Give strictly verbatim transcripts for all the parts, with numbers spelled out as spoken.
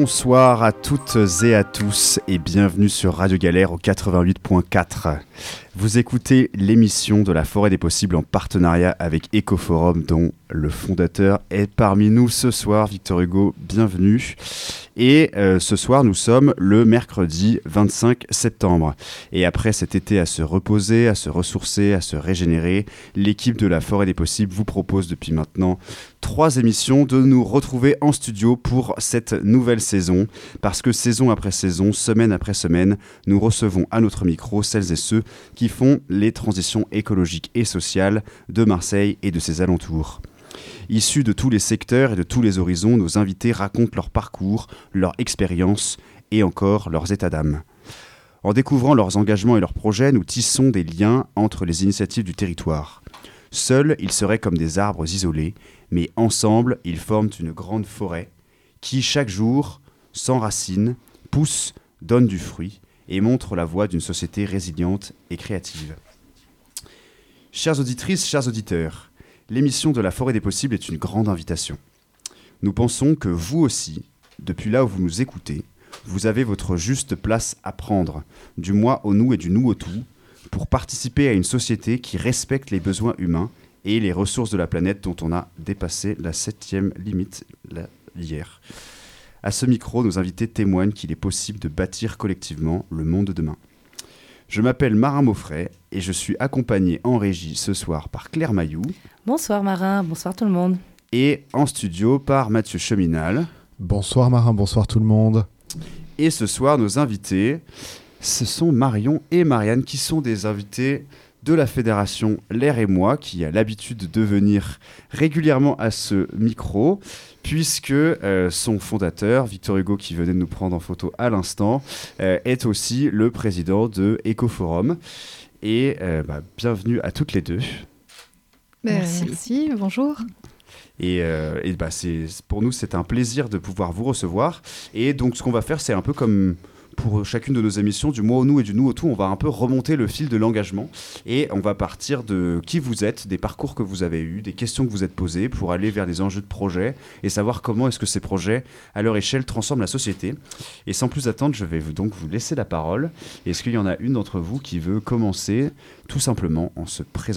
Bonsoir à toutes et à tous et bienvenue sur Radio Galère au quatre-vingt-huit point quatre. Vous écoutez l'émission de la Forêt des Possibles en partenariat avec Ecoforum dont le fondateur est parmi nous ce soir. Victor Hugo, bienvenue. Et euh, ce soir, nous sommes le mercredi vingt-cinq septembre. Et après cet été à se reposer, à se ressourcer, à se régénérer, l'équipe de la Forêt des Possibles vous propose depuis maintenant trois émissions de nous retrouver en studio pour cette nouvelle saison. Parce que saison après saison, semaine après semaine, nous recevons à notre micro celles et ceux qui font les transitions écologiques et sociales de Marseille et de ses alentours. Issus de tous les secteurs et de tous les horizons, nos invités racontent leur parcours, leur expérience et encore leurs états d'âme. En découvrant leurs engagements et leurs projets, nous tissons des liens entre les initiatives du territoire. Seuls, ils seraient comme des arbres isolés, mais ensemble, ils forment une grande forêt qui, chaque jour, s'enracine, pousse, donne du fruit et montre la voie d'une société résiliente et créative. Chères auditrices, chers auditeurs, l'émission de la Forêt des Possibles est une grande invitation. Nous pensons que vous aussi, depuis là où vous nous écoutez, vous avez votre juste place à prendre, du moi au nous et du nous au tout, pour participer à une société qui respecte les besoins humains et les ressources de la planète dont on a dépassé la septième limite là, hier. À ce micro, nos invités témoignent qu'il est possible de bâtir collectivement le monde de demain. Je m'appelle Marin Mauffret et je suis accompagné en régie ce soir par Claire Mailloux. Bonsoir Marin, bonsoir tout le monde. Et en studio par Mathieu Cheminal. Bonsoir Marin, bonsoir tout le monde. Et ce soir, nos invités, ce sont Marion et Marianne qui sont des invités de la fédération L'air et moi, qui a l'habitude de venir régulièrement à ce micro, puisque euh, son fondateur, Victor Hugo, qui venait de nous prendre en photo à l'instant, euh, est aussi le président de Ecoforum. Et euh, bah, bienvenue à toutes les deux. Merci. Merci, bonjour. Et, euh, et bah, c'est, pour nous, c'est un plaisir de pouvoir vous recevoir. Et donc, ce qu'on va faire, c'est un peu comme pour chacune de nos émissions, du moi au nous et du nous au tout, on va un peu remonter le fil de l'engagement et on va partir de qui vous êtes, des parcours que vous avez eus, des questions que vous êtes posées pour aller vers des enjeux de projet et savoir comment est-ce que ces projets, à leur échelle, transforment la société. Et sans plus attendre, je vais donc vous laisser la parole. Est-ce qu'il y en a une d'entre vous qui veut commencer tout simplement en se présentant ?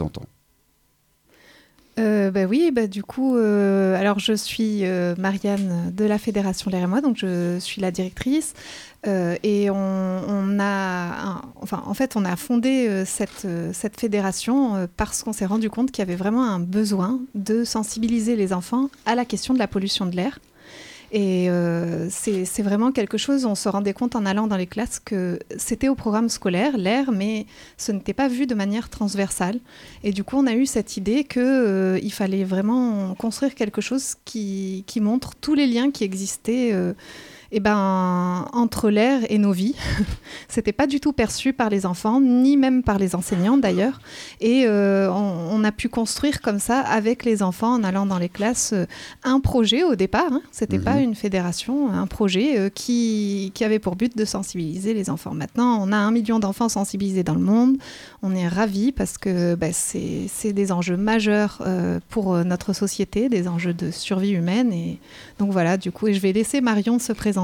Euh, bah oui, bah du coup, euh, alors je suis euh, Marianne de la Fédération L'air et moi, donc je suis la directrice euh, et on, on a, un, enfin en fait, on a fondé euh, cette euh, cette fédération euh, parce qu'on s'est rendu compte qu'il y avait vraiment un besoin de sensibiliser les enfants à la question de la pollution de l'air. Et euh, c'est, c'est vraiment quelque chose, on se rendait compte en allant dans les classes que c'était au programme scolaire, l'air, mais ce n'était pas vu de manière transversale. Et du coup, on a eu cette idée qu'il euh, fallait vraiment construire quelque chose qui, qui montre tous les liens qui existaient euh, eh ben, entre l'air et nos vies. C'était pas du tout perçu par les enfants, ni même par les enseignants d'ailleurs. Et euh, on, on a pu construire comme ça, avec les enfants, en allant dans les classes, euh, un projet au départ. Hein. C'était mmh. pas une fédération, un projet euh, qui, qui avait pour but de sensibiliser les enfants. Maintenant, on a un million d'enfants sensibilisés dans le monde. On est ravis parce que bah, c'est, c'est des enjeux majeurs euh, pour notre société, des enjeux de survie humaine. Et donc voilà, du coup, et je vais laisser Marion se présenter.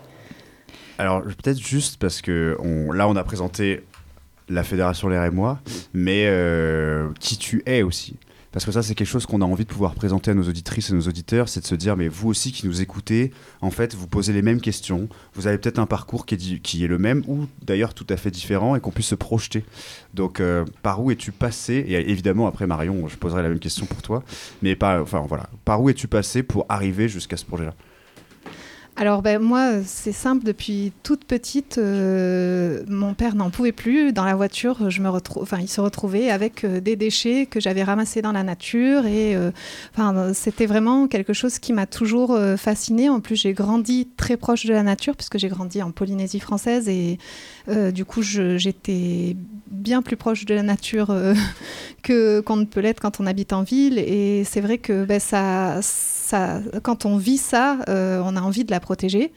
Alors peut-être juste parce que on, là on a présenté la Fédération L'air et moi, mais euh, qui tu es aussi. Parce que ça c'est quelque chose qu'on a envie de pouvoir présenter à nos auditrices et nos auditeurs, c'est de se dire mais vous aussi qui nous écoutez, en fait vous posez les mêmes questions, vous avez peut-être un parcours qui est, di- qui est le même ou d'ailleurs tout à fait différent et qu'on puisse se projeter. Donc euh, par où es-tu passé ? Et évidemment après Marion je poserai la même question pour toi, mais pas, enfin voilà, par où es-tu passé pour arriver jusqu'à ce projet-là ? Alors ben, moi, c'est simple, depuis toute petite, euh, mon père n'en pouvait plus. Dans la voiture, je me retrou- enfin, il se retrouvait avec euh, des déchets que j'avais ramassés dans la nature. Et, euh, enfin, c'était vraiment quelque chose qui m'a toujours euh, fascinée. En plus, j'ai grandi très proche de la nature, puisque j'ai grandi en Polynésie française. Et euh, du coup, je, j'étais bien plus proche de la nature euh, que, qu'on ne peut l'être quand on habite en ville. Et c'est vrai que ben, ça... Ça, quand on vit ça, euh, on a envie de la protéger.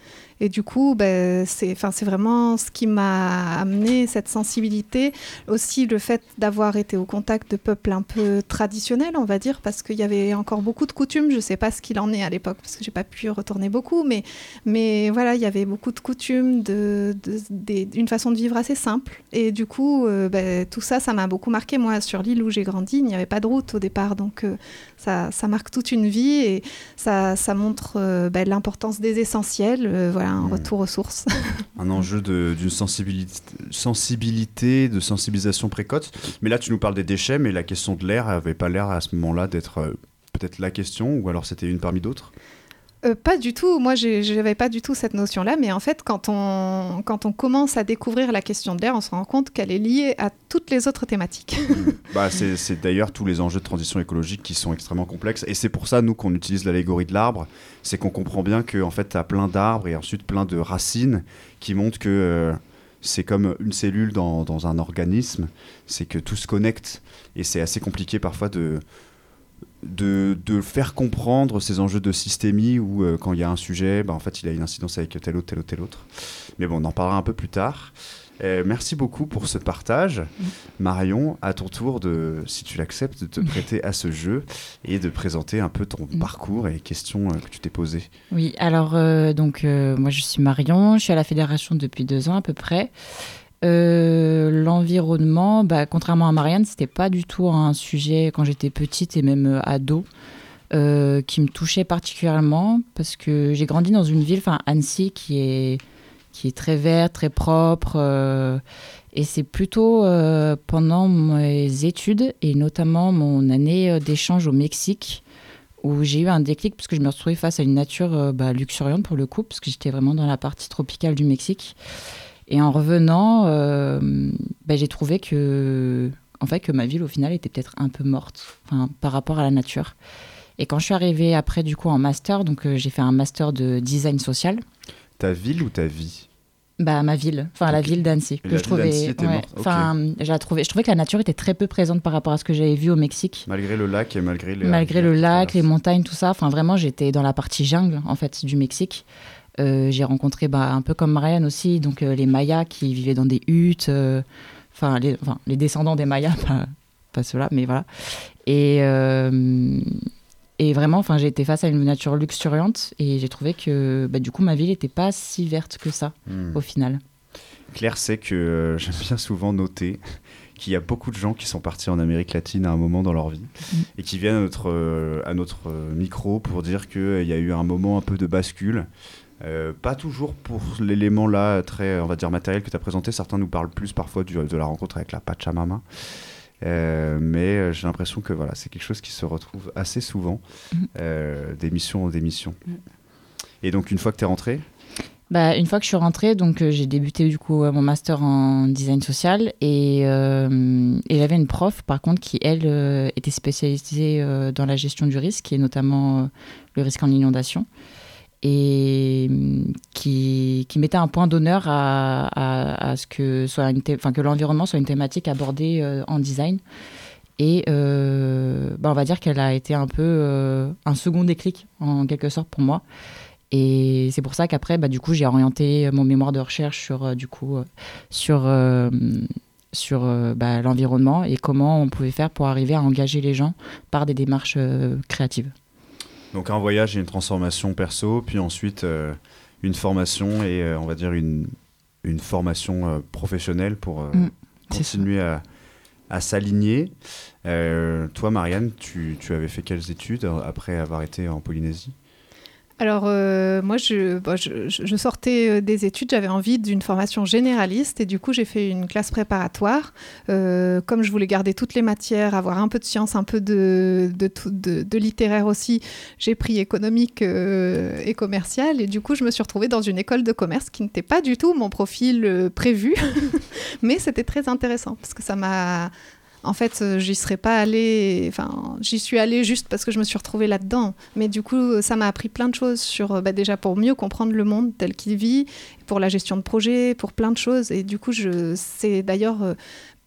Et du coup, bah, c'est, enfin, c'est vraiment ce qui m'a amené cette sensibilité. Aussi, le fait d'avoir été au contact de peuples un peu traditionnels, on va dire, parce qu'il y avait encore beaucoup de coutumes. Je ne sais pas ce qu'il en est à l'époque, parce que je n'ai pas pu y retourner beaucoup, mais, mais voilà, il y avait beaucoup de coutumes, de, de, de, d'une façon de vivre assez simple. Et du coup, euh, bah, tout ça, ça m'a beaucoup marqué. Moi, sur l'île où j'ai grandi, il n'y avait pas de route au départ, donc euh, ça, ça marque toute une vie et ça, ça montre euh, bah, l'importance des essentiels, euh, voilà, un mmh. retour aux sources. Un enjeu de, d'une sensibilité, sensibilité, de sensibilisation précoce. Mais là, tu nous parles des déchets, mais la question de l'air n'avait pas l'air à ce moment-là d'être euh, peut-être la question, ou alors c'était une parmi d'autres ? Euh, pas du tout. Moi, je n'avais pas du tout cette notion-là. Mais en fait, quand on, quand on commence à découvrir la question de l'air, on se rend compte qu'elle est liée à toutes les autres thématiques. bah, c'est, c'est d'ailleurs tous les enjeux de transition écologique qui sont extrêmement complexes. Et c'est pour ça, nous, qu'on utilise l'allégorie de l'arbre. C'est qu'on comprend bien qu'en fait, tu as plein d'arbres et ensuite plein de racines qui montrent que euh, c'est comme une cellule dans, dans un organisme. C'est que tout se connecte. Et c'est assez compliqué parfois de... De, de faire comprendre ces enjeux de systémie où euh, quand il y a un sujet, bah, en fait, il a une incidence avec tel autre, tel autre, tel autre. Mais bon, on en parlera un peu plus tard. Euh, merci beaucoup pour ce partage. Mmh. Marion, à ton tour, de, si tu l'acceptes, de te prêter à ce jeu et de présenter un peu ton mmh. parcours et les questions euh, que tu t'es posées. Oui, alors, euh, donc, euh, moi, je suis Marion, je suis à la Fédération depuis deux ans à peu près. Euh, l'environnement, bah, contrairement à Marianne, c'était pas du tout un sujet quand j'étais petite et même euh, ado euh, qui me touchait particulièrement parce que j'ai grandi dans une ville, enfin Annecy, qui est qui est très verte, très propre euh, et c'est plutôt euh, pendant mes études et notamment mon année d'échange au Mexique où j'ai eu un déclic parce que je me retrouvais face à une nature euh, bah, luxuriante pour le coup parce que j'étais vraiment dans la partie tropicale du Mexique. Et en revenant, euh, bah, j'ai trouvé que, en fait, que ma ville, au final, était peut-être un peu morte par rapport à la nature. Et quand je suis arrivée après, du coup, en master, donc euh, j'ai fait un master de design social. Ta ville ou ta vie ? Bah, ma ville, enfin okay. la ville d'Annecy. Que la je trouvais, ville d'Annecy ouais, enfin, okay. j'ai trouvé, je trouvais que la nature était très peu présente par rapport à ce que j'avais vu au Mexique. Malgré le lac et malgré les... Malgré le lac, les montagnes, tout ça. Enfin, vraiment, j'étais dans la partie jungle, en fait, du Mexique. Euh, j'ai rencontré bah, un peu comme Marianne aussi, donc euh, les Mayas qui vivaient dans des huttes, enfin euh, les, les descendants des Mayas, pas, pas ceux-là, mais voilà. Et, euh, et vraiment, j'ai été face à une nature luxuriante et j'ai trouvé que bah, du coup ma ville n'était pas si verte que ça mmh. au final. Claire sait que euh, j'aime bien souvent noter qu'il y a beaucoup de gens qui sont partis en Amérique latine à un moment dans leur vie mmh. et qui viennent à notre, euh, à notre euh, micro pour dire qu'il euh, y a eu un moment un peu de bascule. Euh, pas toujours pour l'élément là très on va dire matériel que tu as présenté, certains nous parlent plus parfois du, de la rencontre avec la Pachamama euh, mais j'ai l'impression que voilà, c'est quelque chose qui se retrouve assez souvent mmh. euh, d'émission en d'émission. Mmh. Et donc une fois que tu es rentrée bah, une fois que je suis rentrée, donc, euh, j'ai débuté du coup mon master en design social et, euh, et j'avais une prof par contre qui elle euh, était spécialisée euh, dans la gestion du risque et notamment euh, le risque en inondation. Et qui, qui mettait un point d'honneur à, à, à ce que, soit une thé- que l'environnement soit une thématique abordée euh, en design. Et euh, bah on va dire qu'elle a été un peu euh, un second déclic, en quelque sorte, pour moi. Et c'est pour ça qu'après, bah, du coup, j'ai orienté mon mémoire de recherche sur, euh, du coup, euh, sur, euh, sur euh, bah, l'environnement et comment on pouvait faire pour arriver à engager les gens par des démarches euh, créatives. Donc un voyage et une transformation perso, puis ensuite euh, une formation et euh, on va dire une, une formation euh, professionnelle pour euh, mmh, continuer à, à s'aligner. Euh, toi, Marianne, tu, tu avais fait quelles études après avoir été en Polynésie ? Alors, euh, moi, je, bon, je, je sortais des études, j'avais envie d'une formation généraliste et du coup, j'ai fait une classe préparatoire. Euh, comme je voulais garder toutes les matières, avoir un peu de sciences, un peu de, de, de, de littéraire aussi, j'ai pris économique euh, et commercial et du coup, je me suis retrouvée dans une école de commerce qui n'était pas du tout mon profil euh, prévu, mais c'était très intéressant parce que ça m'a... En fait, j'y serais pas allée, enfin, j'y suis allée juste parce que je me suis retrouvée là-dedans. Mais du coup, ça m'a appris plein de choses sur, bah, déjà pour mieux comprendre le monde tel qu'il vit, pour la gestion de projet, pour plein de choses. Et du coup, je, c'est d'ailleurs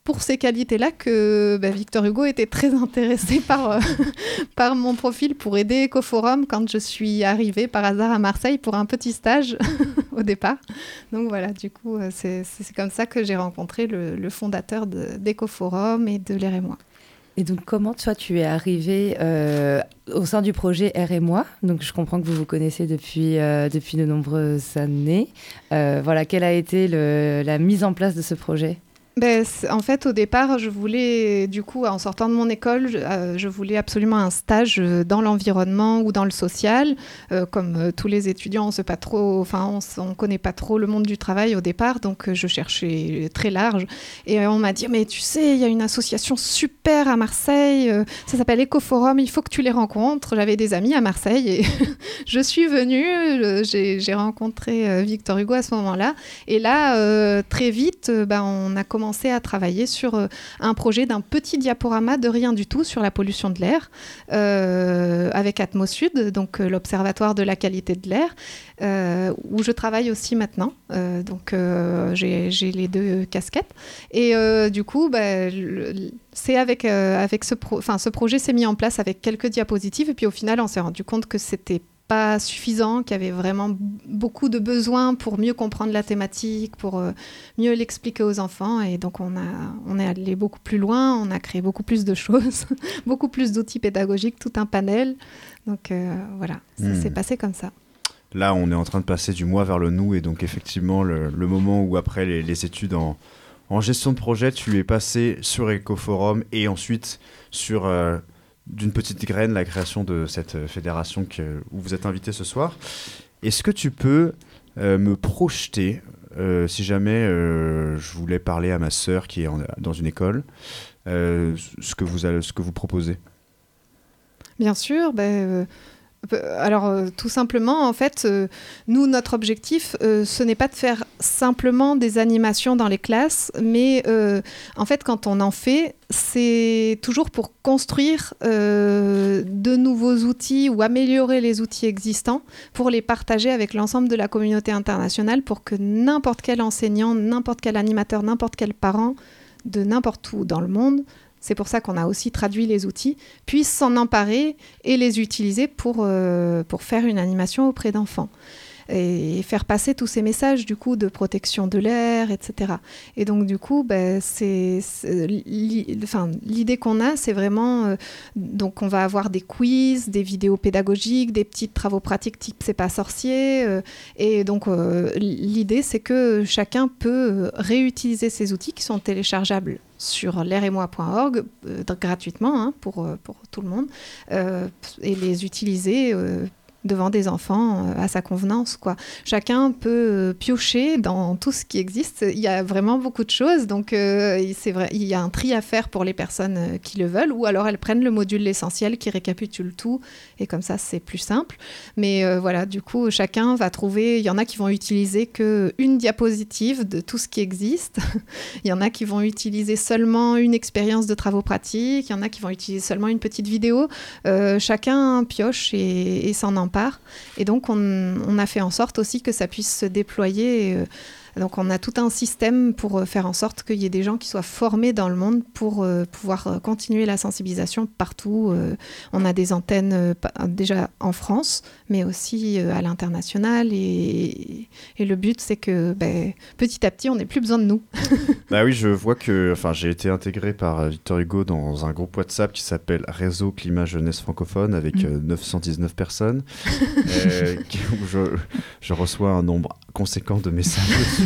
pour ces qualités-là que bah, Victor Hugo était très intéressé par, euh, par mon profil pour aider Ecoforum quand je suis arrivée par hasard à Marseille pour un petit stage au départ. Donc voilà, du coup, c'est, c'est comme ça que j'ai rencontré le, le fondateur de, d'Ecoforum et de l'Air et moi. Et donc, comment toi, tu es arrivée euh, au sein du projet Air et moi? Donc, je comprends que vous vous connaissez depuis, euh, depuis de nombreuses années. Euh, voilà, quelle a été le, la mise en place de ce projet? Ben, en fait, au départ, je voulais, du coup, en sortant de mon école, je, euh, je voulais absolument un stage dans l'environnement ou dans le social. Euh, comme euh, tous les étudiants, on sait pas trop, enfin, on ne connaît pas trop le monde du travail au départ, donc euh, je cherchais très large. Et euh, on m'a dit, mais tu sais, il y a une association super à Marseille, euh, ça s'appelle Ecoforum, il faut que tu les rencontres. J'avais des amis à Marseille et je suis venue, euh, j'ai, j'ai rencontré euh, Victor Hugo à ce moment-là. Et là, euh, très vite, euh, ben, on a commencé à travailler sur euh, un projet d'un petit diaporama de rien du tout sur la pollution de l'air euh, avec Atmosud, donc euh, l'Observatoire de la qualité de l'air, euh, où je travaille aussi maintenant. Euh, donc euh, j'ai, j'ai les deux casquettes. Et euh, du coup, bah, le, c'est avec, euh, avec ce, pro- ce projet s'est mis en place avec quelques diapositives. Et puis au final, on s'est rendu compte que c'était pas suffisant, qu'il y avait vraiment beaucoup de besoins pour mieux comprendre la thématique, pour euh, mieux l'expliquer aux enfants. Et donc, on, a, on est allé beaucoup plus loin, on a créé beaucoup plus de choses, beaucoup plus d'outils pédagogiques, tout un panel. Donc, euh, voilà, ça mmh. s'est passé comme ça. Là, on est en train de passer du moi vers le nous. Et donc, effectivement, le, le moment où, après les, les études en, en gestion de projet, tu es passé sur Ecoforum et ensuite sur... Euh, d'une petite graine, la création de cette fédération que, où vous êtes invité ce soir. Est-ce que tu peux euh, me projeter, euh, si jamais euh, je voulais parler à ma sœur qui est en, dans une école, euh, ce, que vous, ce que vous proposez? Bien sûr, ben... Euh... Alors, euh, tout simplement, en fait, euh, nous, notre objectif, euh, ce n'est pas de faire simplement des animations dans les classes, mais euh, en fait, quand on en fait, c'est toujours pour construire euh, de nouveaux outils ou améliorer les outils existants pour les partager avec l'ensemble de la communauté internationale pour que n'importe quel enseignant, n'importe quel animateur, n'importe quel parent de n'importe où dans le monde, c'est pour ça qu'on a aussi traduit les outils, puissent s'en emparer et les utiliser pour, euh, pour faire une animation auprès d'enfants. Et faire passer tous ces messages du coup de protection de l'air, et cetera. Et donc du coup, bah, c'est, c'est li, enfin, l'idée qu'on a, c'est vraiment euh, donc on va avoir des quiz, des vidéos pédagogiques, des petits travaux pratiques type c'est pas sorcier. Euh, et donc euh, l'idée, c'est que chacun peut réutiliser ces outils qui sont téléchargeables sur l'air et moi point org euh, gratuitement hein, pour pour tout le monde euh, et les utiliser. Euh, devant des enfants euh, à sa convenance, quoi. Chacun peut euh, piocher dans tout ce qui existe. Il y a vraiment beaucoup de choses, donc euh, c'est vrai, il y a un tri à faire pour les personnes euh, qui le veulent, ou alors elles prennent le module l'essentiel qui récapitule tout, et comme ça c'est plus simple. Mais euh, voilà, du coup, chacun va trouver, il y en a qui vont utiliser qu'une diapositive de tout ce qui existe, il y en a qui vont utiliser seulement une expérience de travaux pratiques, il y en a qui vont utiliser seulement une petite vidéo. Euh, chacun pioche et, et s'en empare. Et donc, on, on a fait en sorte aussi que ça puisse se déployer. Euh, donc, on a tout un système pour faire en sorte qu'il y ait des gens qui soient formés dans le monde pour euh, pouvoir euh, continuer la sensibilisation partout. Euh, on a des antennes euh, déjà en France, mais aussi euh, à l'international. Et, et le but, c'est que ben, petit à petit, on n'ait plus besoin de nous. Bah oui, je vois que enfin, j'ai été intégré par Victor Hugo dans un groupe WhatsApp qui s'appelle Réseau Climat Jeunesse Francophone avec mmh. euh, neuf cent dix-neuf personnes. euh, où je, je reçois un nombre conséquent de messages dessus.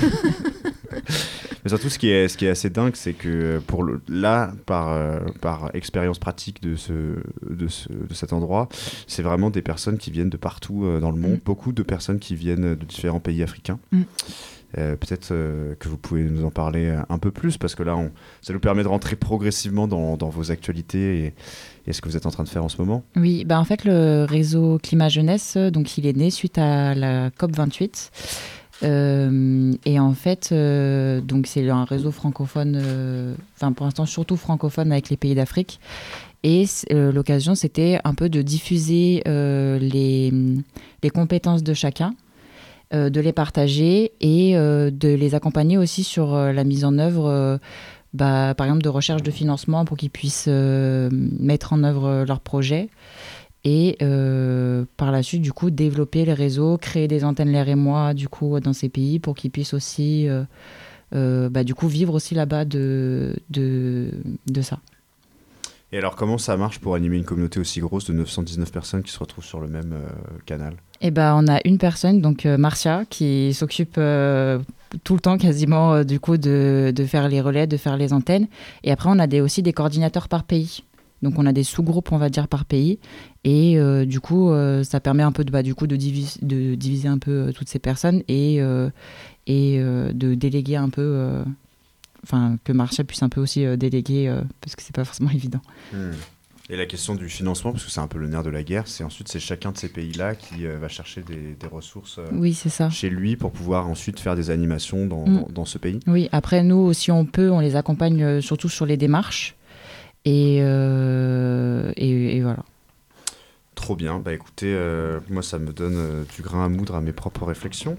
Mais surtout, ce qui est, ce qui est assez dingue, c'est que pour le, là, par, euh, par expérience pratique de, ce, de, ce, de cet endroit, c'est vraiment des personnes qui viennent de partout euh, dans le monde, mmh. beaucoup de personnes qui viennent de différents pays africains. Mmh. Euh, peut-être euh, que vous pouvez nous en parler un peu plus, parce que là, on, ça nous permet de rentrer progressivement dans, dans vos actualités et, et ce que vous êtes en train de faire en ce moment. Oui, bah en fait, le réseau Climat Jeunesse, donc, il est né suite à la C O P vingt-huit. Euh, et en fait, euh, donc c'est un réseau francophone, enfin euh, pour l'instant surtout francophone avec les pays d'Afrique. Et euh, l'occasion, c'était un peu de diffuser euh, les, les compétences de chacun, euh, de les partager et euh, de les accompagner aussi sur euh, la mise en œuvre euh, bah, par exemple, de recherche de financement pour qu'ils puissent euh, mettre en œuvre leurs projets. Et euh, par la suite, du coup, développer les réseaux, créer des antennes l'air et moi, du coup, dans ces pays pour qu'ils puissent aussi, euh, euh, bah, du coup, vivre aussi là-bas de, de, de ça. Et alors, comment ça marche pour animer une communauté aussi grosse de neuf cent dix-neuf personnes qui se retrouvent sur le même euh, canal ? Eh ben, on a une personne, donc euh, Marcia, qui s'occupe euh, tout le temps quasiment euh, du coup de, de faire les relais, de faire les antennes. Et après, on a des, aussi des coordinateurs par pays. Donc, on a des sous-groupes, on va dire, par pays. Et euh, du coup, euh, ça permet un peu de, bah, du coup, de, divis- de diviser un peu euh, toutes ces personnes et, euh, et euh, de déléguer un peu... Euh, enfin, que Marcia puisse un peu aussi euh, déléguer, euh, parce que c'est pas forcément évident. Mmh. Et la question du financement, parce que c'est un peu le nerf de la guerre, c'est ensuite c'est chacun de ces pays-là qui euh, va chercher des, des ressources euh, oui, c'est ça. chez lui pour pouvoir ensuite faire des animations dans, mmh. dans, dans ce pays. Oui, après nous, si on peut, on les accompagne euh, surtout sur les démarches. Et, euh, et, et voilà. Trop bien. Bah écoutez, euh, moi ça me donne euh, du grain à moudre à mes propres réflexions.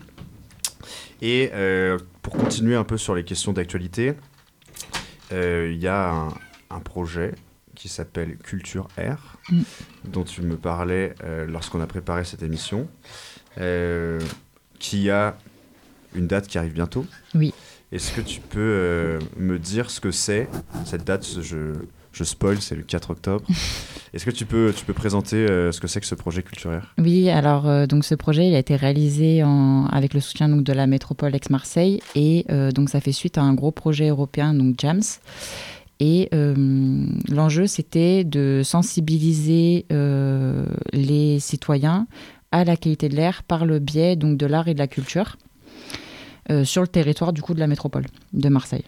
Et euh, pour continuer un peu sur les questions d'actualité, il euh, y a un, un projet qui s'appelle Culture Air, mm. dont tu me parlais euh, lorsqu'on a préparé cette émission, euh, qui a une date qui arrive bientôt. Oui. Est-ce que tu peux euh, me dire ce que c'est, cette date, je... Je spoil, c'est le quatre octobre. Est-ce que tu peux, tu peux présenter euh, ce que c'est que ce projet Culture Air ? Oui, alors euh, donc ce projet il a été réalisé en, avec le soutien donc, de la métropole Aix-Marseille et euh, donc ça fait suite à un gros projet européen, donc JAMS. Et euh, l'enjeu c'était de sensibiliser euh, les citoyens à la qualité de l'air par le biais donc, de l'art et de la culture euh, sur le territoire du coup de la métropole de Marseille.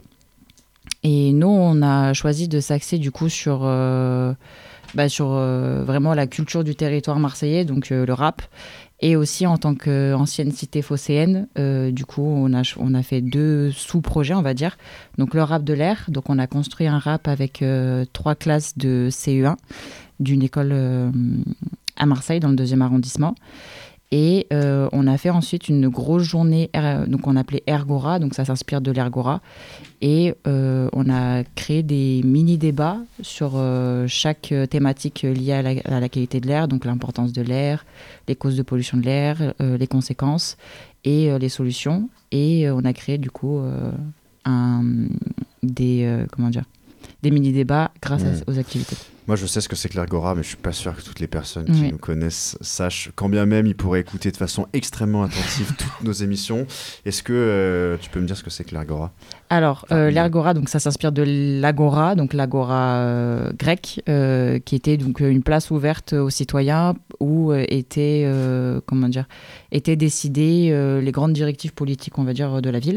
Et nous, on a choisi de s'axer du coup sur, euh, bah, sur euh, vraiment la culture du territoire marseillais, donc euh, le rap. Et aussi en tant qu'ancienne cité phocéenne, euh, du coup, on a, on a fait deux sous-projets, on va dire. Donc le rap de l'air, donc on a construit un rap avec euh, trois classes de C E un d'une école euh, à Marseille, dans le deuxième arrondissement. Et euh, on a fait ensuite une grosse journée, er, donc on appelait Ergora, donc ça s'inspire de l'Ergora. Et euh, on a créé des mini-débats sur euh, chaque thématique liée à la, à la qualité de l'air, donc l'importance de l'air, les causes de pollution de l'air, euh, les conséquences et euh, les solutions. Et euh, on a créé du coup euh, un, des, euh, comment dire, des mini-débats grâce mmh. à, aux activités. Moi, je sais ce que c'est que l'Ergora, mais je suis pas sûr que toutes les personnes qui oui. nous connaissent sachent, quand bien même ils pourraient écouter de façon extrêmement attentive toutes nos émissions. Est-ce que euh, tu peux me dire ce que c'est que l'Ergora ? Alors, enfin, euh, l'Ergora, donc ça s'inspire de l'Agora, donc l'Agora euh, grecque, euh, qui était donc une place ouverte aux citoyens où euh, étaient, euh, comment dire, étaient décidées euh, les grandes directives politiques, on va dire, de la ville.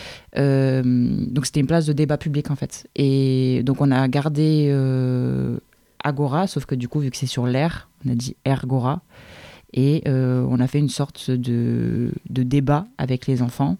Euh, donc c'était une place de débat public en fait. Et donc on a gardé euh, Agora, sauf que du coup vu que c'est sur l'air, on a dit Ergora. Et euh, on a fait une sorte de, de débat avec les enfants,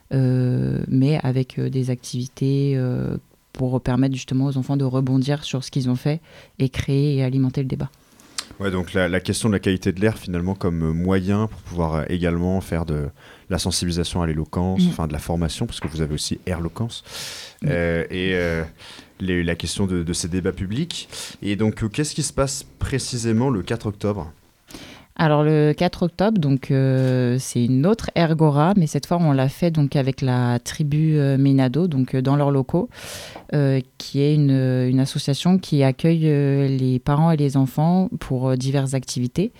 euh, mais avec euh, des activités euh, pour permettre justement aux enfants de rebondir sur ce qu'ils ont fait et créer et alimenter le débat. Ouais, donc la, la question de la qualité de l'air finalement comme moyen pour pouvoir également faire de la sensibilisation à l'éloquence, mmh. enfin de la formation, parce que vous avez aussi Airloquence, mmh. euh, et euh, les, la question de, de ces débats publics. Et donc, euh, qu'est-ce qui se passe précisément le quatre octobre ? Alors le quatre octobre, donc euh, c'est une autre Ergora, mais cette fois on l'a fait donc avec la tribu euh, Minado, donc euh, dans leurs locaux, euh, qui est une, une association qui accueille euh, les parents et les enfants pour euh, diverses activités.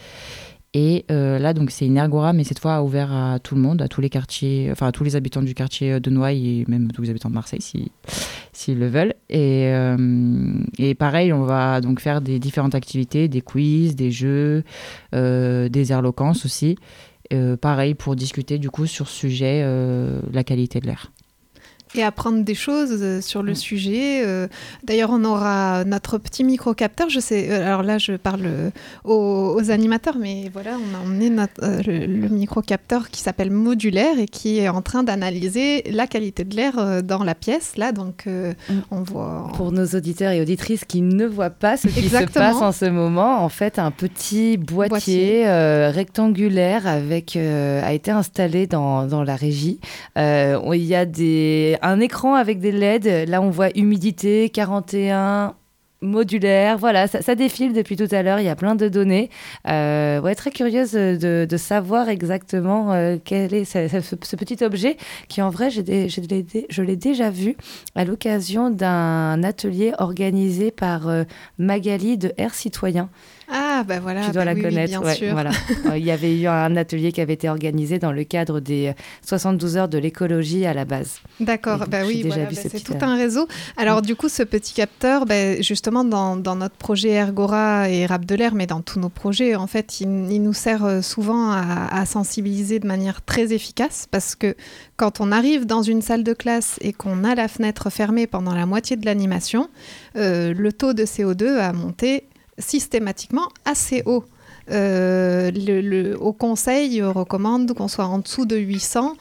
Et euh, là, donc, c'est une Ergora, mais cette fois ouvert à tout le monde, à tous les quartiers, enfin à tous les habitants du quartier de Noailles et même tous les habitants de Marseille, si, s'ils le veulent. Et, euh, et pareil, on va donc faire des différentes activités, des quiz, des jeux, euh, des airloquences aussi. Euh, pareil, pour discuter du coup sur ce sujet, euh, la qualité de l'air. Et apprendre des choses sur le mmh. sujet. Euh, d'ailleurs, on aura notre petit micro-capteur. Je sais, alors là, je parle aux, aux animateurs, mais voilà, on a emmené notre, euh, le, le micro-capteur qui s'appelle Modulaire et qui est en train d'analyser la qualité de l'air dans la pièce. Là, donc, euh, mmh. on voit... Pour nos auditeurs et auditrices qui ne voient pas ce qui Exactement. se passe en ce moment, en fait, un petit boîtier, boîtier. Euh, rectangulaire avec, euh, a été installé dans, dans la régie. Euh, il y a des... un écran avec des L E D. Là, on voit humidité, quarante et un... modulaire, voilà, ça, ça défile depuis tout à l'heure, il y a plein de données. Euh, ouais, très curieuse de, de savoir exactement euh, quel est ce, ce, ce petit objet qui, en vrai, j'ai des, j'ai des, je l'ai déjà vu à l'occasion d'un atelier organisé par euh, Magali de Air Citoyen. Ah, bah voilà. Tu dois bah la oui, connaître. Oui, bien ouais, sûr. Voilà. euh, il y avait eu un atelier qui avait été organisé dans le cadre des soixante-douze heures de l'écologie à la base. D'accord, donc, bah oui, déjà voilà, vu bah ce c'est petit tout un réseau. Alors Mm. du coup, ce petit capteur, bah, justement dans, dans notre projet Ergora et Rap de l'air, mais dans tous nos projets, en fait, il, il nous sert souvent à, à sensibiliser de manière très efficace, parce que quand on arrive dans une salle de classe et qu'on a la fenêtre fermée pendant la moitié de l'animation, euh, le taux de C O deux a monté systématiquement assez haut. Euh, le, le, au conseil recommande qu'on soit en dessous de huit cents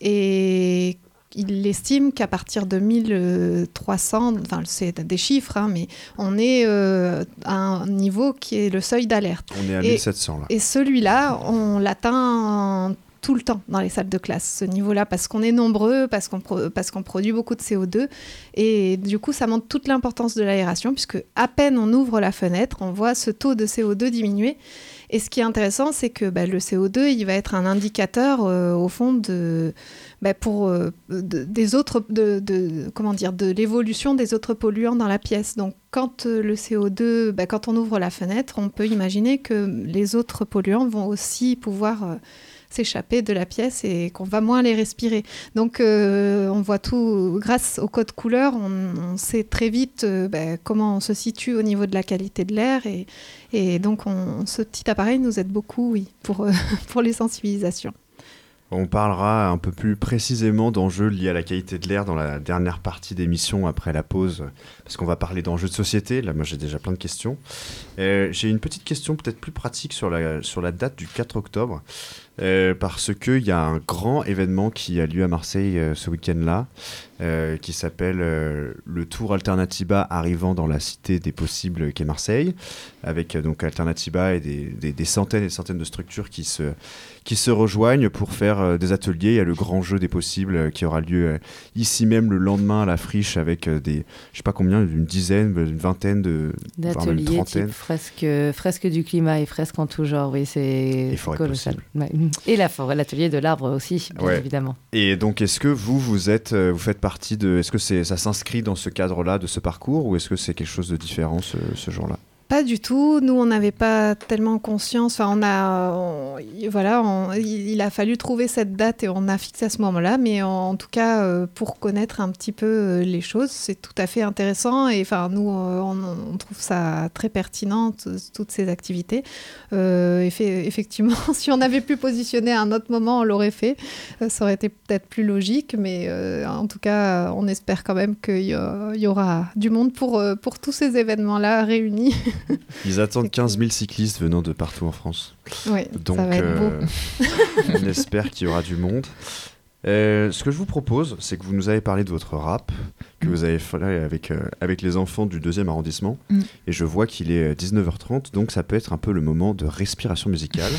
et il estime qu'à partir de mille trois cents, enfin c'est des chiffres, hein, mais on est euh, à un niveau qui est le seuil d'alerte. On est à et, mille sept cents là. Et celui-là, on l'atteint tout le temps dans les salles de classe, ce niveau-là, parce qu'on est nombreux, parce qu'on, pro- parce qu'on produit beaucoup de C O deux. Et du coup, ça montre toute l'importance de l'aération, puisque à peine on ouvre la fenêtre, on voit ce taux de C O deux diminuer. Et ce qui est intéressant, c'est que bah, le C O deux, il va être un indicateur, euh, au fond, de, bah, pour, euh, de, des autres, de, de, comment dire, de l'évolution des autres polluants dans la pièce. Donc, quand euh, le C O deux, bah, quand on ouvre la fenêtre, on peut imaginer que les autres polluants vont aussi pouvoir... Euh, s'échapper de la pièce et qu'on va moins les respirer. Donc euh, on voit tout, grâce au code couleur, on, on sait très vite euh, bah, comment on se situe au niveau de la qualité de l'air et, et donc on, ce petit appareil nous aide beaucoup, oui, pour, euh, pour les sensibilisations. On parlera un peu plus précisément d'enjeux liés à la qualité de l'air dans la dernière partie d'émission après la pause, parce qu'on va parler d'enjeux de société. Là, moi, j'ai déjà plein de questions. Euh, j'ai une petite question peut-être plus pratique sur la, sur la date du quatre octobre, euh, parce qu'il y a un grand événement qui a lieu à Marseille euh, ce week-end-là, euh, qui s'appelle euh, le Tour Alternatiba arrivant dans la cité des possibles qu'est Marseille, avec euh, donc Alternatiba et des, des, des centaines et des centaines de structures qui se... qui se rejoignent pour faire euh, des ateliers. Il y a le grand jeu des possibles euh, qui aura lieu euh, ici même le lendemain à la friche avec euh, des, je sais pas combien, une dizaine, une vingtaine de d'ateliers, voire une trentaine. type fresque, fresque du climat et fresque en tout genre. Oui, c'est, c'est colossal. Ouais. Et la forêt, l'atelier de l'arbre aussi, bien ouais. évidemment. Et donc, est-ce que vous, vous êtes, euh, vous faites partie de, est-ce que c'est, ça s'inscrit dans ce cadre-là de ce parcours ou est-ce que c'est quelque chose de différent ce, ce jour-là? Pas du tout. Nous, on n'avait pas tellement conscience. Enfin, on a, on, voilà, on, il a fallu trouver cette date et on a fixé à ce moment-là. Mais en, en tout cas, euh, pour connaître un petit peu euh, les choses, c'est tout à fait intéressant. Et enfin, nous, euh, on, on trouve ça très pertinent, t- toutes ces activités. Euh, effe- effectivement, si on avait pu positionner à un autre moment, on l'aurait fait. Euh, ça aurait été peut-être plus logique. Mais euh, en tout cas, on espère quand même qu'il y, a, il y aura du monde pour, euh, pour tous ces événements-là réunis. Ils attendent quinze mille cyclistes venant de partout en France. Oui, donc ça va être euh, beau. on espère qu'il y aura du monde. Euh, ce que je vous propose, c'est que vous nous avez parlé de votre rap que mmh. vous avez fait avec, euh, avec les enfants du deuxième arrondissement. Mmh. Et je vois qu'il est dix-neuf heures trente, donc ça peut être un peu le moment de respiration musicale.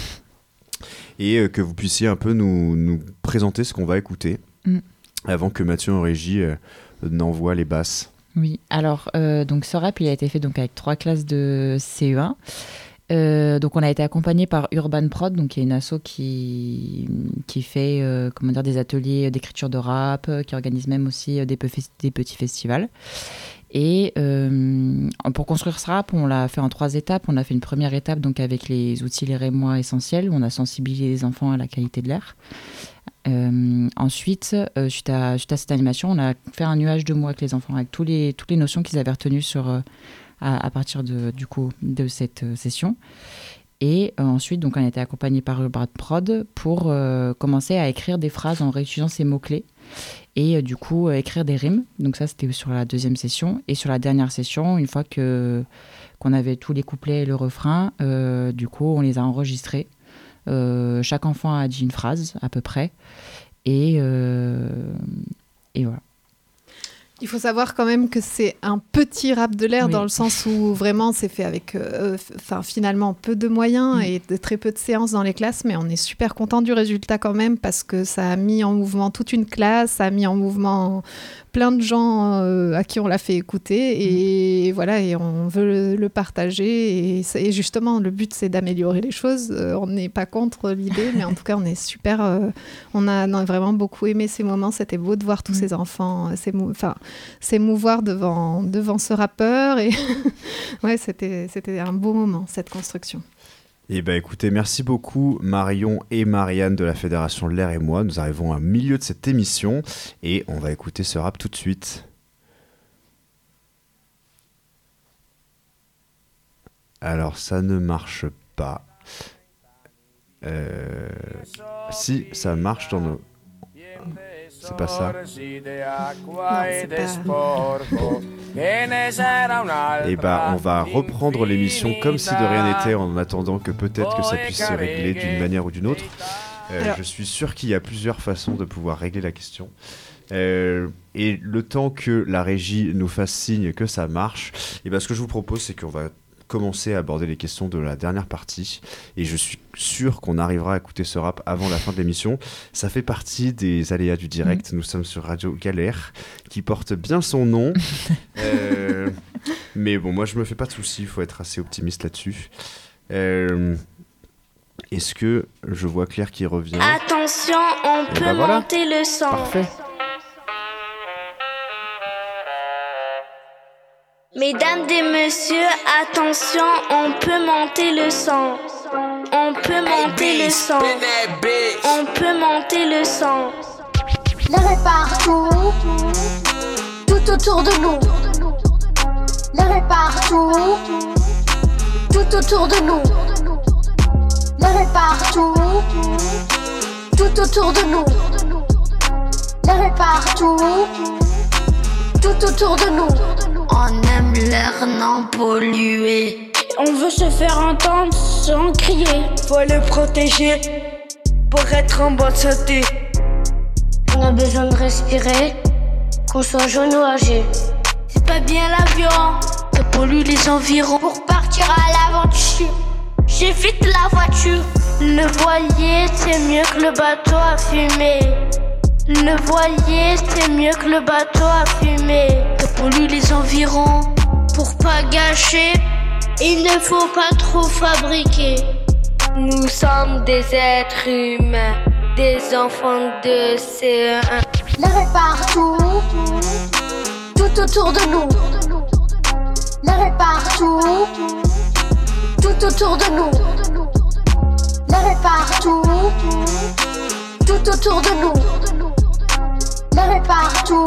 Et euh, que vous puissiez un peu nous, nous présenter ce qu'on va écouter mmh. avant que Mathieu en régie euh, n'envoie les basses. Oui, alors euh, donc ce rap il a été fait donc avec trois classes de C E un. Euh, donc on a été accompagné par Urban Prod, donc qui est une asso qui qui fait euh, comment dire des ateliers d'écriture de rap, qui organise même aussi des, pe- des petits festivals. Et euh, pour construire ce rap, on l'a fait en trois étapes. On a fait une première étape donc avec les outils les Rémois essentiels, où on a sensibilisé les enfants à la qualité de l'air. Euh, ensuite, euh, suite, à, suite à cette animation, on a fait un nuage de mots avec les enfants, avec tous les, toutes les notions qu'ils avaient retenues sur, euh, à, à partir de, du coup, de cette euh, session. Et euh, ensuite, donc, on a été accompagné par Urban Prod pour euh, commencer à écrire des phrases en réutilisant ces mots-clés. Et euh, du coup, euh, écrire des rimes. Donc ça, c'était sur la deuxième session. Et sur la dernière session, une fois que, qu'on avait tous les couplets et le refrain, euh, du coup, on les a enregistrés. Euh, chaque enfant a dit une phrase à peu près et, euh, et voilà. Il faut savoir quand même que c'est un petit rap de l'air, oui. Dans le sens où vraiment c'est fait avec euh, f- finalement peu de moyens mmh. et de très peu de séances dans les classes, mais on est super content du résultat quand même parce que ça a mis en mouvement toute une classe, ça a mis en mouvement plein de gens euh, à qui on l'a fait écouter et mmh. voilà, et on veut le, le partager et, et justement le but c'est d'améliorer les choses. Euh, on n'est pas contre l'idée, mais en tout cas on est super, euh, on, a, on a vraiment beaucoup aimé ces moments, c'était beau de voir tous mmh. ces enfants, ces mou- enfin s'émouvoir devant, devant ce rappeur. Et ouais, c'était, c'était un beau moment, cette construction. Eh bien, écoutez, merci beaucoup Marion et Marianne de la Fédération L'air et moi. Nous arrivons au milieu de cette émission et on va écouter ce rap tout de suite. Alors, ça ne marche pas. Euh... Si, ça marche dans nos... C'est pas ça. Non, c'est pas... Et bah, on va reprendre l'émission comme si de rien n'était en attendant que peut-être que ça puisse se régler d'une manière ou d'une autre. Euh, Alors... Je suis sûr qu'il y a plusieurs façons de pouvoir régler la question. Euh, et le temps que la régie nous fasse signe que ça marche, et bah, ce que je vous propose, c'est qu'on va commencer à aborder les questions de la dernière partie et je suis sûr qu'on arrivera à écouter ce rap avant la fin de l'émission. Ça fait partie des aléas du direct. Mmh. Nous sommes sur Radio Galère qui porte bien son nom. euh, mais bon, moi je me fais pas de soucis, il faut être assez optimiste là-dessus. Euh, est-ce que je vois Claire qui revient? Attention, on et peut bah voilà. monter le son. Parfait. Mesdames et messieurs, attention, on peut monter le son. On peut monter le son. On peut monter le son. L'air est partout, tout autour de nous. L'air est partout, tout autour de nous. L'air est partout, tout autour de nous. L'air est partout, tout autour de nous. On aime l'air non pollué. On veut se faire entendre sans crier. Faut le protéger pour être en bonne santé. On a besoin de respirer, qu'on soit jeune ou âgé. C'est pas bien l'avion, ça pollue les environs. Pour partir à l'aventure, j'évite la voiture. Le voilier, c'est mieux que le bateau à fumer. Le voilier, c'est mieux que le bateau à fumer. Ça pollue les environs. Pour pas gâcher, il ne faut pas trop fabriquer. Nous sommes des êtres humains, des enfants de C E un. L'air est partout, tout autour de nous. L'air est partout, tout autour de nous. L'air est partout, tout autour de nous. L'air est partout,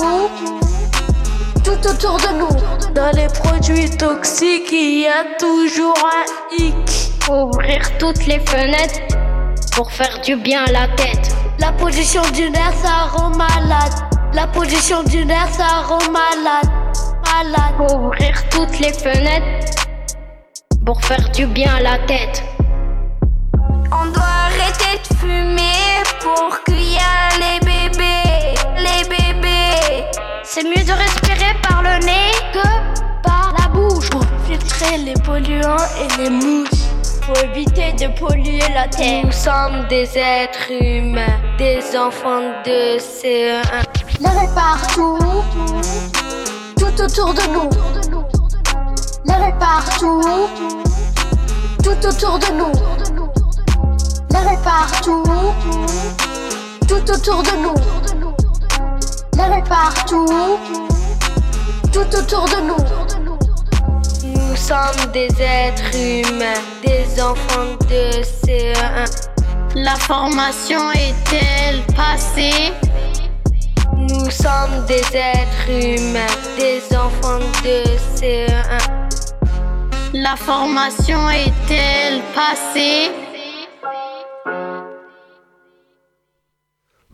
tout autour de nous. Dans les produits toxiques, il y a toujours un hic. Ouvrir toutes les fenêtres pour faire du bien à la tête. La pollution du air, ça rend malade. La pollution du air, ça rend malade. Malade. Ouvrir toutes les fenêtres pour faire du bien à la tête. On doit arrêter de fumer pour qu'il y ait les bébés. Les bébés. C'est mieux de respirer par le nez que par la bouche. Pour filtrer les polluants et les mouches. Faut éviter de polluer la terre. Nous sommes des êtres humains, des enfants de C E un. L'air est partout, tout autour de nous. L'air est partout, tout autour de nous. L'air est partout, tout autour de nous. L'air est partout, tout autour de nous. Nous sommes des êtres humains, des enfants de C E un. La formation est-elle passée? Nous sommes des êtres humains, des enfants de C E un. La formation est-elle passée?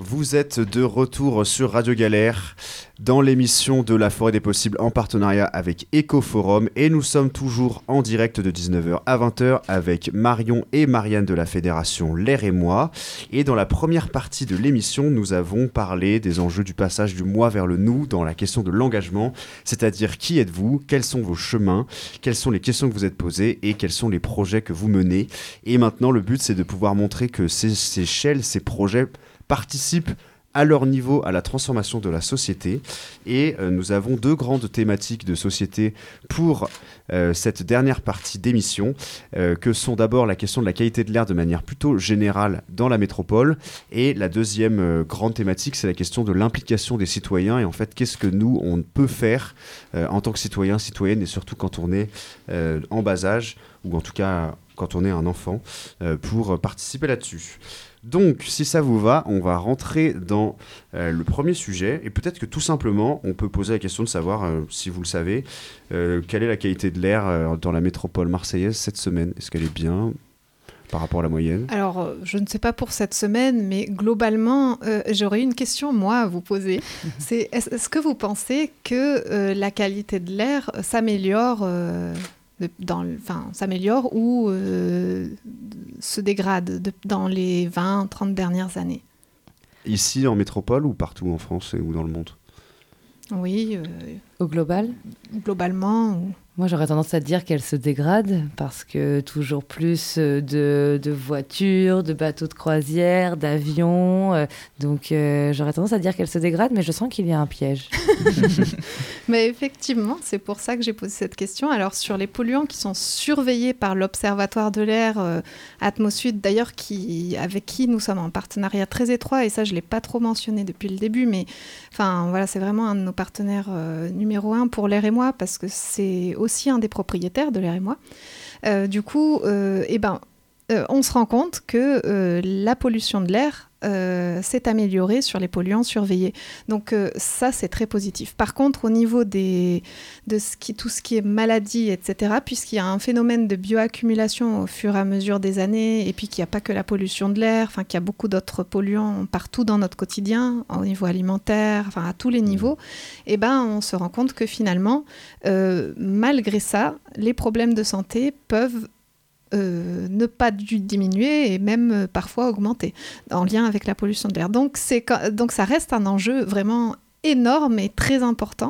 Vous êtes de retour sur Radio Galère dans l'émission de La Forêt des Possibles en partenariat avec Ecoforum et nous sommes toujours en direct de dix-neuf heures à vingt heures avec Marion et Marianne de la Fédération L'air et moi. Et dans la première partie de l'émission, nous avons parlé des enjeux du passage du moi vers le nous dans la question de l'engagement, c'est-à-dire qui êtes-vous, quels sont vos chemins, quelles sont les questions que vous êtes posées et quels sont les projets que vous menez. Et maintenant, le but, c'est de pouvoir montrer que ces, ces échelles, ces projets participent à leur niveau à la transformation de la société. Et euh, nous avons deux grandes thématiques de société pour euh, cette dernière partie d'émission, euh, que sont d'abord la question de la qualité de l'air de manière plutôt générale dans la métropole, et la deuxième euh, grande thématique, c'est la question de l'implication des citoyens, et en fait, qu'est-ce que nous, on peut faire euh, en tant que citoyens, citoyennes, et surtout quand on est euh, en bas âge, ou en tout cas quand on est un enfant, euh, pour participer là-dessus. Donc, si ça vous va, on va rentrer dans euh, le premier sujet. Et peut-être que tout simplement, on peut poser la question de savoir, euh, si vous le savez, euh, quelle est la qualité de l'air euh, dans la métropole marseillaise cette semaine. Est-ce qu'elle est bien par rapport à la moyenne ? Alors, euh, je ne sais pas pour cette semaine, mais globalement, euh, j'aurais une question, moi, à vous poser. C'est, est-ce, est-ce que vous pensez que euh, la qualité de l'air s'améliore euh, de, dans, enfin, s'améliore ou euh, se dégrade de, dans les vingt trente dernières années ? Ici, en métropole, ou partout en France et, ou dans le monde ? Oui. Euh, Au global ? Globalement. Ou... Moi, j'aurais tendance à dire qu'elle se dégrade parce que toujours plus de, de voitures, de bateaux de croisière, d'avions. Euh, donc, euh, j'aurais tendance à dire qu'elle se dégrade, mais je sens qu'il y a un piège. Mais effectivement, c'est pour ça que j'ai posé cette question. Alors, sur les polluants qui sont surveillés par l'Observatoire de l'air euh, Atmosud, d'ailleurs, qui, avec qui nous sommes en partenariat très étroit, et ça, je ne l'ai pas trop mentionné depuis le début, mais enfin, voilà, c'est vraiment un de nos partenaires euh, numéro un pour l'air et moi, parce que c'est aussi un des propriétaires de l'air et moi. Euh, du coup, euh, eh ben, euh, on se rend compte que euh, la pollution de l'air euh, s'est améliorée sur les polluants surveillés. Donc euh, ça, c'est très positif. Par contre, au niveau des, de ce qui, tout ce qui est maladie, et cetera, puisqu'il y a un phénomène de bioaccumulation au fur et à mesure des années, et puis qu'il n'y a pas que la pollution de l'air, enfin qu'il y a beaucoup d'autres polluants partout dans notre quotidien, au niveau alimentaire, enfin à tous les niveaux, eh ben, on se rend compte que finalement, euh, malgré ça, les problèmes de santé peuvent Euh, ne pas du diminuer et même euh, parfois augmenter en lien avec la pollution de l'air. Donc, c'est, donc ça reste un enjeu vraiment énorme et très important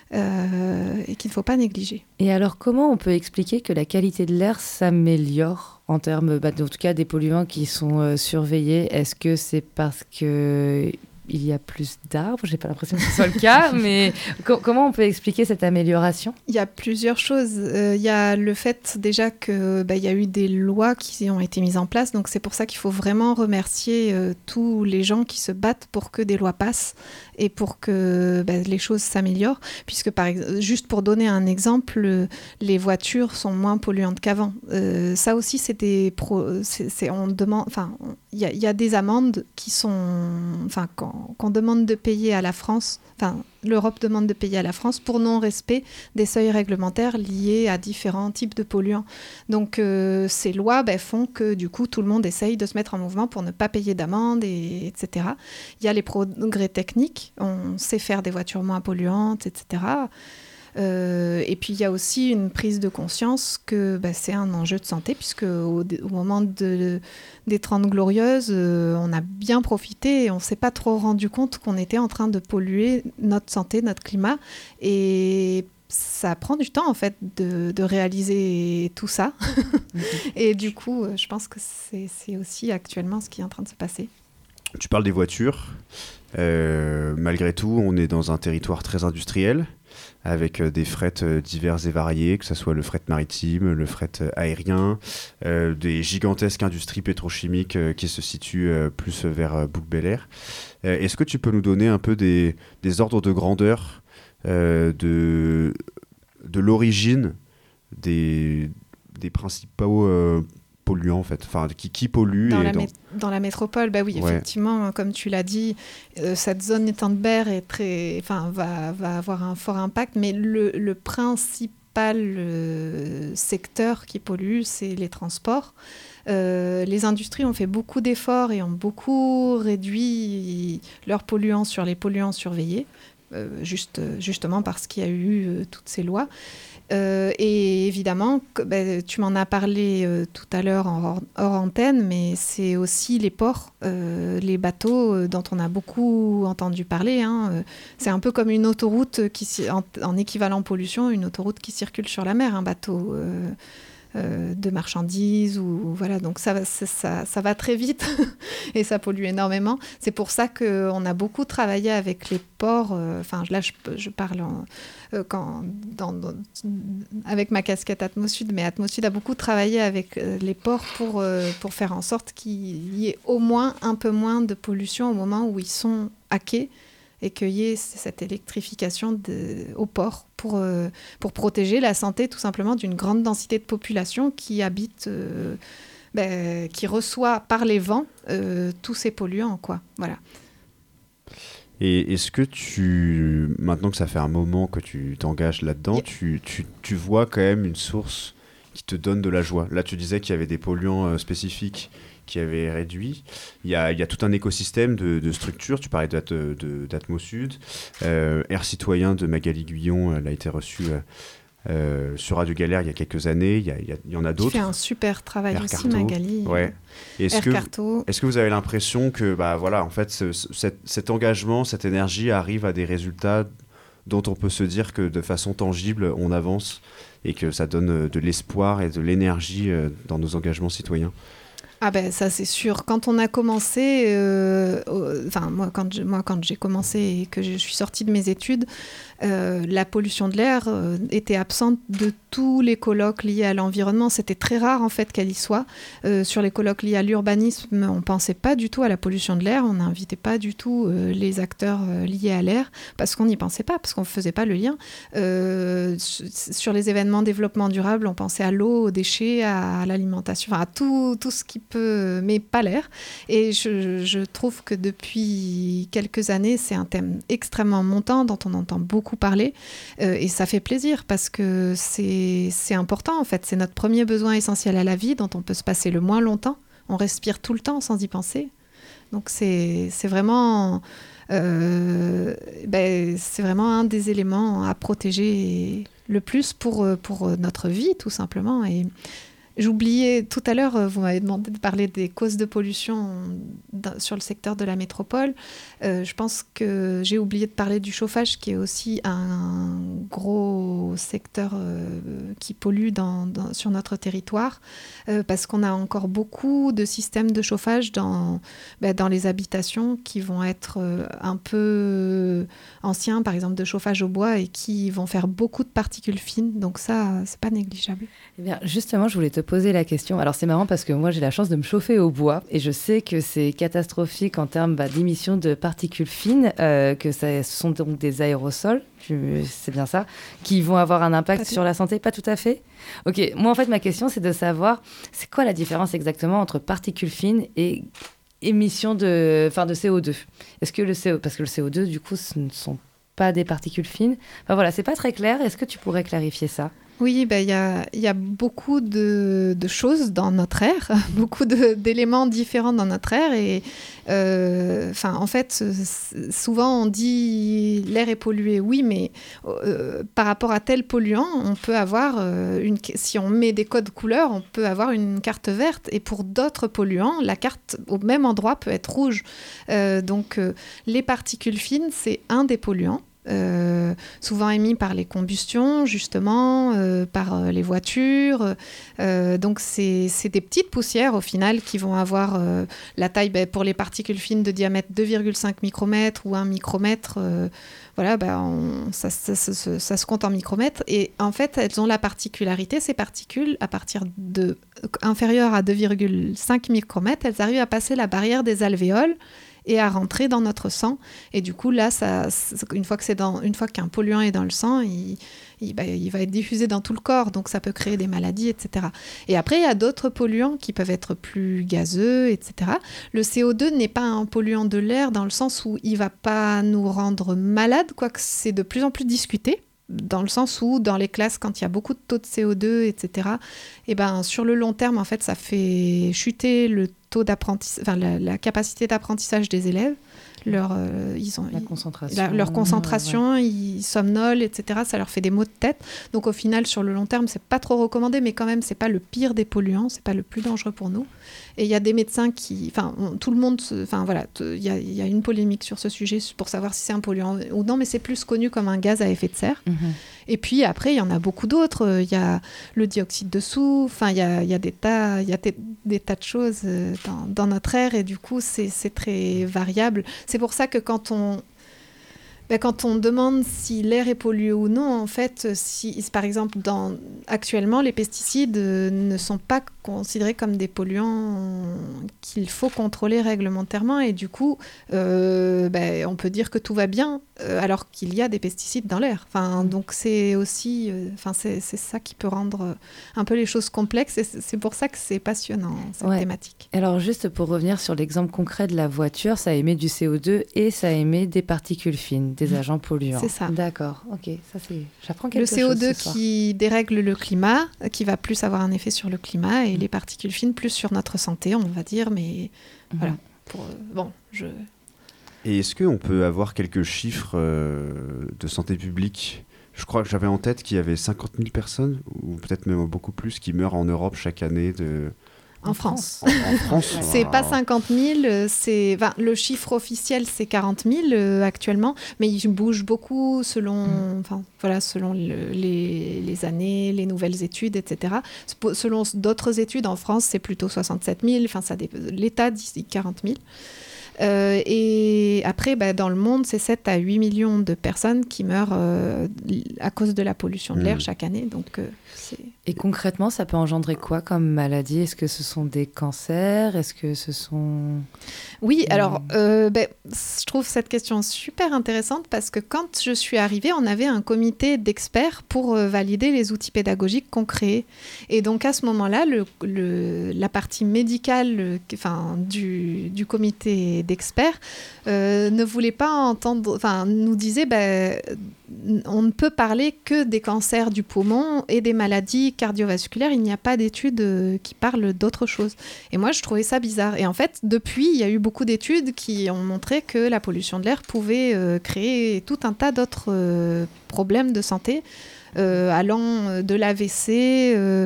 euh, et qu'il ne faut pas négliger. Et alors, comment on peut expliquer que la qualité de l'air s'améliore en termes, bah, en tout cas, des polluants qui sont euh, surveillés ? Est-ce que c'est parce que il y a plus d'arbres ? J'ai pas l'impression que ce soit le cas, mais co- comment on peut expliquer cette amélioration ? Il y a plusieurs choses. Euh, il y a le fait déjà que bah, il y a eu des lois qui ont été mises en place, donc c'est pour ça qu'il faut vraiment remercier euh, tous les gens qui se battent pour que des lois passent et pour que bah, les choses s'améliorent, puisque par ex- juste pour donner un exemple, euh, les voitures sont moins polluantes qu'avant. Euh, ça aussi, c'est des pro- c'est, c'est, on demande, enfin, il y a, y a des amendes qui sont, enfin, quand qu'on demande de payer à la France, enfin l'Europe demande de payer à la France pour non-respect des seuils réglementaires liés à différents types de polluants. Donc euh, ces lois ben, font que du coup tout le monde essaye de se mettre en mouvement pour ne pas payer d'amende, et, etc. Il y a les progrès techniques, on sait faire des voitures moins polluantes, et cetera. Euh, et puis il y a aussi une prise de conscience que bah, c'est un enjeu de santé, puisque au, au moment de, des Trente Glorieuses, euh, on a bien profité et on ne s'est pas trop rendu compte qu'on était en train de polluer notre santé, notre climat, et ça prend du temps en fait de, de réaliser tout ça. Et du coup, je pense que c'est, c'est aussi actuellement ce qui est en train de se passer. Tu parles des voitures. Euh, malgré tout, on est dans un territoire très industriel, avec des frets divers et variés, que ce soit le fret maritime, le fret aérien, euh, des gigantesques industries pétrochimiques euh, qui se situent euh, plus vers euh, Bouc-Bel-Air. Euh, est-ce que tu peux nous donner un peu des, des ordres de grandeur euh, de, de l'origine des, des principaux euh, polluants, en fait, enfin, qui, qui polluent dans, et la dans... mé- dans la métropole, bah oui, Ouais. effectivement, comme tu l'as dit, euh, cette zone Étang de Berre est très, enfin, va, va avoir un fort impact, mais le, le principal principal euh, secteur qui pollue, c'est les transports. Euh, les industries ont fait beaucoup d'efforts et ont beaucoup réduit leurs polluants sur les polluants surveillés, euh, juste, justement parce qu'il y a eu euh, toutes ces lois. Euh, et évidemment, que, ben, tu m'en as parlé euh, tout à l'heure en hors, hors antenne, mais c'est aussi les ports, euh, les bateaux euh, dont on a beaucoup entendu parler. Hein, euh, c'est un peu comme une autoroute qui, en, en équivalent pollution, une autoroute qui circule sur la mer, un bateau euh, euh, de marchandises. Ou, voilà, donc ça, ça, ça va très vite et ça pollue énormément. C'est pour ça qu'on a beaucoup travaillé avec les ports. Enfin, euh, là, je, je parle en... Quand, dans, dans, avec ma casquette Atmosud, mais Atmosud a beaucoup travaillé avec euh, les ports pour, euh, pour faire en sorte qu'il y ait au moins un peu moins de pollution au moment où ils sont à quai et qu'il y ait cette électrification de, au port pour, euh, pour protéger la santé tout simplement d'une grande densité de population qui habite, euh, ben, qui reçoit par les vents euh, tous ces polluants, quoi. Voilà. Et est-ce que tu, maintenant que ça fait un moment que tu t'engages là-dedans, yeah. tu, tu, tu vois quand même une source qui te donne de la joie? Là, tu disais qu'il y avait des polluants euh, spécifiques qui avaient réduit. Il y a, il y a tout un écosystème de, de structures. Tu parlais d'At, de, d'Atmosud. Euh, Air Citoyen de Magali Guyon, elle a été reçue euh, euh, sur Radio Galère il y a quelques années. Il y, a, il y, a, il y en a d'autres. Tu fais un super travail Air aussi, Carto. Magali. Ouais. Est-ce Air que, Carto. est-ce que vous avez l'impression que bah, voilà, en fait, ce, cet, cet engagement, cette énergie arrive à des résultats dont on peut se dire que de façon tangible, on avance et que ça donne de l'espoir et de l'énergie dans nos engagements citoyens? Ah ben ça c'est sûr. Quand on a commencé, euh, enfin moi quand je, moi quand j'ai commencé et que je suis sortie de mes études, euh, la pollution de l'air euh, était absente de tous les colloques liés à l'environnement. C'était très rare en fait qu'elle y soit. Euh, sur les colloques liés à l'urbanisme, on pensait pas du tout à la pollution de l'air. On n'invitait pas du tout euh, les acteurs euh, liés à l'air parce qu'on n'y pensait pas, parce qu'on faisait pas le lien. Euh, sur les événements développement durable, on pensait à l'eau, aux déchets, à, à l'alimentation, enfin à tout tout ce qui peu, mais pas l'air. Et je, je trouve que depuis quelques années, c'est un thème extrêmement montant dont on entend beaucoup parler. Euh, et ça fait plaisir parce que c'est, c'est important, en fait. C'est notre premier besoin essentiel à la vie dont on peut se passer le moins longtemps. On respire tout le temps sans y penser. Donc c'est, c'est vraiment... Euh, ben, c'est vraiment un des éléments à protéger le plus pour, pour notre vie, tout simplement. Et j'oubliais, tout à l'heure, vous m'avez demandé de parler des causes de pollution sur le secteur de la métropole. Euh, je pense que j'ai oublié de parler du chauffage, qui est aussi un gros secteur euh, qui pollue dans, dans, sur notre territoire, euh, parce qu'on a encore beaucoup de systèmes de chauffage dans, ben, dans les habitations qui vont être euh, un peu anciens, par exemple de chauffage au bois, et qui vont faire beaucoup de particules fines. Donc ça, c'est pas négligeable. Eh bien, justement, je voulais te poser la question. Alors, c'est marrant parce que moi, j'ai la chance de me chauffer au bois et je sais que c'est catastrophique en termes bah, d'émissions de particules fines, euh, que ça, ce sont donc des aérosols, c'est bien ça, qui vont avoir un impact sur la santé. Pas tout à fait. Ok, moi, en fait, ma question, c'est de savoir, c'est quoi la différence exactement entre particules fines et émissions de, enfin, de C O deux? Est-ce que le C O deux, parce que le C O deux, du coup, ce ne sont pas des particules fines. Enfin, voilà, c'est pas très clair. Est-ce que tu pourrais clarifier ça? Oui, ben, y a, y a beaucoup de, de choses dans notre air, beaucoup de, d'éléments différents dans notre air. Et euh, en fait, souvent on dit l'air est pollué. Oui, mais euh, par rapport à tel polluant, on peut avoir, euh, une, si on met des codes couleurs, on peut avoir une carte verte. Et pour d'autres polluants, la carte au même endroit peut être rouge. Euh, donc euh, les particules fines, c'est un des polluants. Euh, souvent émis par les combustions, justement, euh, par euh, les voitures. Euh, donc, c'est, c'est des petites poussières, au final, qui vont avoir euh, la taille, ben, pour les particules fines, de diamètre deux virgule cinq micromètres ou un micromètre. Euh, voilà, ben, on, ça, ça, ça, ça, ça se compte en micromètres. Et en fait, elles ont la particularité, ces particules, à partir de inférieures à deux virgule cinq micromètres, elles arrivent à passer la barrière des alvéoles et à rentrer dans notre sang. Et du coup, là, ça, une, fois que c'est dans, une fois qu'un polluant est dans le sang, il, il, bah, il va être diffusé dans tout le corps, donc ça peut créer des maladies, et cetera. Et après, il y a d'autres polluants qui peuvent être plus gazeux, et cetera. Le C O deux n'est pas un polluant de l'air dans le sens où il ne va pas nous rendre malades, quoique c'est de plus en plus discuté. dans le sens où dans les classes, quand il y a beaucoup de taux de C O deux, et cetera, et ben, sur le long terme, en fait, ça fait chuter le taux d'apprentissage, enfin, la, la capacité d'apprentissage des élèves. Leur, euh, ils ont, la concentration, la, leur concentration, ouais. Ils somnolent, et cetera. Ça leur fait des maux de tête. Donc au final, sur le long terme, c'est pas trop recommandé, mais quand même, c'est pas le pire des polluants, c'est pas le plus dangereux pour nous. Et il y a des médecins qui, enfin, tout le monde, enfin voilà, il y, y a une polémique sur ce sujet pour savoir si c'est un polluant ou non, mais c'est plus connu comme un gaz à effet de serre. Mm-hmm. Et puis après, il y en a beaucoup d'autres. Il y a le dioxyde de soufre. Enfin, il y a, y a des tas, il y a des, des tas de choses dans, dans notre air, et du coup, c'est, c'est très variable. C'est pour ça que quand on Ben, quand on demande si l'air est pollué ou non, en fait, si, par exemple, dans, actuellement, les pesticides euh, ne sont pas considérés comme des polluants qu'il faut contrôler réglementairement, et du coup, euh, ben, on peut dire que tout va bien, euh, alors qu'il y a des pesticides dans l'air. Enfin, donc c'est aussi, euh, enfin, c'est, c'est ça qui peut rendre un peu les choses complexes, et c'est pour ça que c'est passionnant, cette ouais. thématique. Alors, juste pour revenir sur l'exemple concret de la voiture, ça émet du C O deux et ça émet des particules fines. Des agents polluants. C'est ça. D'accord, ok. Ça, c'est... J'apprends quelque chose. Le C O deux qui dérègle le climat, qui va plus avoir un effet sur le climat, et mmh. les particules fines plus sur notre santé, on va dire. Mais mmh. voilà. Pour, euh, bon, je... Et est-ce qu'on peut avoir quelques chiffres euh, de santé publique ? Je crois que j'avais en tête qu'il y avait cinquante mille personnes, ou peut-être même beaucoup plus, qui meurent en Europe chaque année de... En France. En, en France C'est wow. pas cinquante mille, c'est... Enfin, le chiffre officiel, c'est quarante mille euh, actuellement, mais il bouge beaucoup selon, mm. enfin, voilà, selon le, les, les années, les nouvelles études, et cetera. Selon d'autres études, en France, c'est plutôt soixante-sept mille, enfin, ça dé... l'État dit quarante mille. Euh, et après, bah, dans le monde, c'est sept à huit millions de personnes qui meurent euh, à cause de la pollution de l'air mmh. chaque année. Donc, euh, c'est... Et concrètement, ça peut engendrer quoi comme maladie ? Est-ce que ce sont des cancers ? Est-ce que ce sont... Oui, mmh. alors, euh, bah, je trouve cette question super intéressante parce que quand je suis arrivée, on avait un comité d'experts pour euh, valider les outils pédagogiques qu'on créait. Et donc, à ce moment-là, le, le, la partie médicale le, enfin, du, du comité d'experts euh, ne voulait pas entendre, enfin nous disait ben, on ne peut parler que des cancers du poumon et des maladies cardiovasculaires, il n'y a pas d'études euh, qui parlent d'autre chose. Et moi je trouvais ça bizarre. Et en fait depuis il y a eu beaucoup d'études qui ont montré que la pollution de l'air pouvait euh, créer tout un tas d'autres euh, problèmes de santé. Euh, allant de l'A V C euh,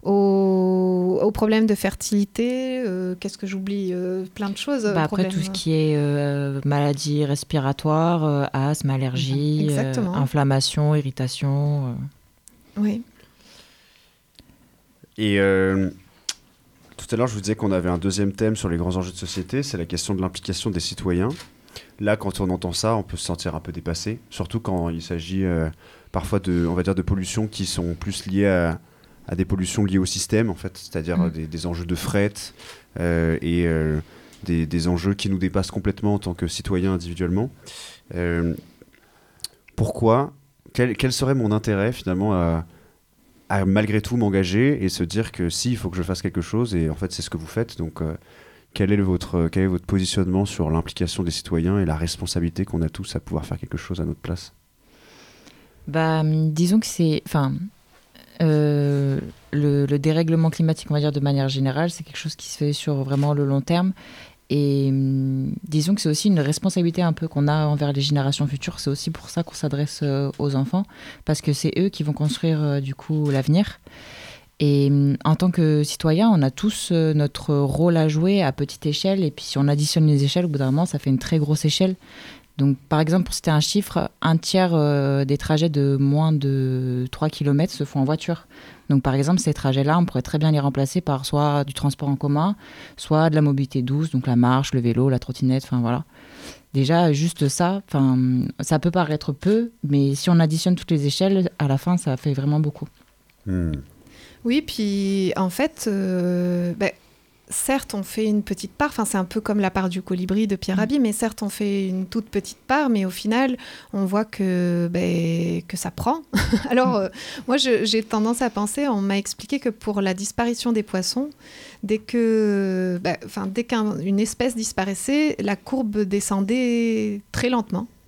aux, aux problèmes de fertilité, euh, qu'est-ce que j'oublie euh, plein de choses. Bah après, tout ce qui est euh, maladies respiratoires, euh, asthme, allergie, euh, inflammation, irritation. Euh. Oui. Et euh, tout à l'heure, je vous disais qu'on avait un deuxième thème sur les grands enjeux de société, c'est la question de l'implication des citoyens. Là, quand on entend ça, on peut se sentir un peu dépassé, surtout quand il s'agit euh, parfois de, on va dire, de pollutions qui sont plus liées à, à des pollutions liées au système, en fait, c'est-à-dire mmh. des, des enjeux de fret euh, et euh, des, des enjeux qui nous dépassent complètement en tant que citoyens individuellement. Euh, pourquoi quel, quel serait mon intérêt finalement à, à malgré tout m'engager et se dire que si, il faut que je fasse quelque chose, et en fait c'est ce que vous faites, donc euh, quel est, le, votre, quel est votre positionnement sur l'implication des citoyens et la responsabilité qu'on a tous à pouvoir faire quelque chose à notre place ? Bah, disons que c'est, enfin, euh, le, le dérèglement climatique, on va dire de manière générale, c'est quelque chose qui se fait sur vraiment le long terme. Et hum, disons que c'est aussi une responsabilité un peu qu'on a envers les générations futures. C'est aussi pour ça qu'on s'adresse euh, aux enfants, parce que c'est eux qui vont construire euh, du coup l'avenir. Et hum, en tant que citoyens, on a tous euh, notre rôle à jouer à petite échelle. Et puis si on additionne les échelles, au bout d'un moment, ça fait une très grosse échelle. Donc, par exemple, pour citer un chiffre, un tiers euh, des trajets de moins de trois kilomètres se font en voiture. Donc, par exemple, ces trajets-là, on pourrait très bien les remplacer par soit du transport en commun, soit de la mobilité douce, donc la marche, le vélo, la trottinette, enfin voilà. Déjà, juste ça, ça peut paraître peu, mais si on additionne toutes les échelles, à la fin, ça fait vraiment beaucoup. Mmh. Oui, puis en fait... Euh, bah... Certes, on fait une petite part, enfin, c'est un peu comme la part du colibri de Pierre Rabhi, mais certes, on fait une toute petite part, mais au final, on voit que, ben, que ça prend. Alors, euh, moi, je, j'ai tendance à penser, on m'a expliqué que pour la disparition des poissons, dès que, ben, dès qu'une espèce disparaissait, la courbe descendait très lentement.